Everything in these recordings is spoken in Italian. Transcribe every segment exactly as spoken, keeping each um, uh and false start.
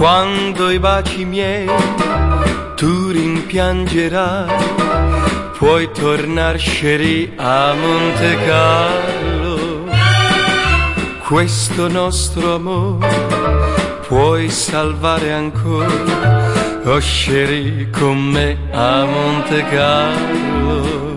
Quando i baci miei tu rimpiangerai, puoi tornar sceri a Monte Carlo. Questo nostro amore puoi salvare ancora, oh sceri, con me a Monte Carlo.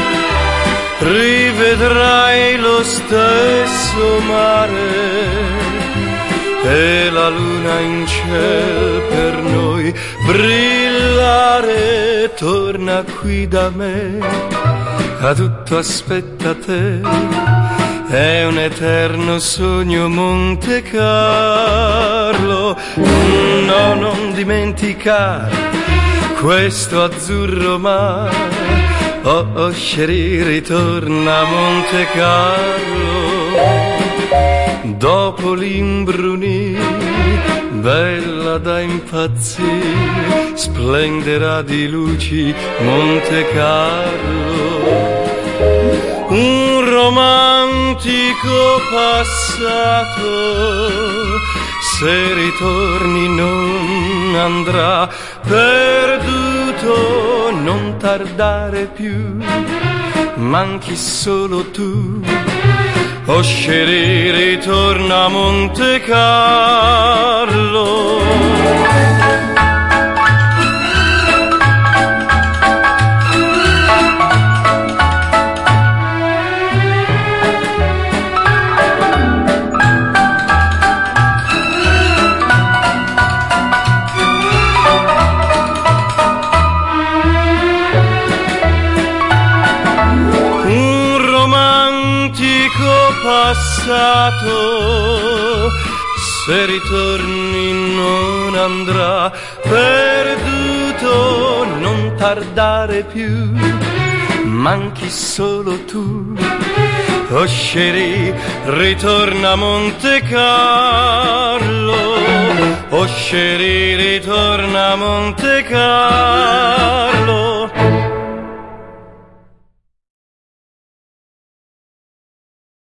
Rivedrai lo stesso mare e la luna in cielo per noi brillare. Torna qui da me, a tutto aspetta te, è un eterno sogno Monte Carlo. No, non dimenticare questo azzurro mare, oh, oh sceri, ritorna a Monte Carlo. Dopo l'imbrunire, bella da impazzire, splenderà di luci Monte Carlo. Un romantico passato, se ritorni non andrà perduto. Non tardare più, manchi solo tu, oh sceri, ritorna a Monte Carlo. Passato, se ritorni non andrà perduto. Non tardare più, manchi solo tu, oh sceri, ritorna a Monte Carlo. Oh sceri, ritorna a Monte Carlo.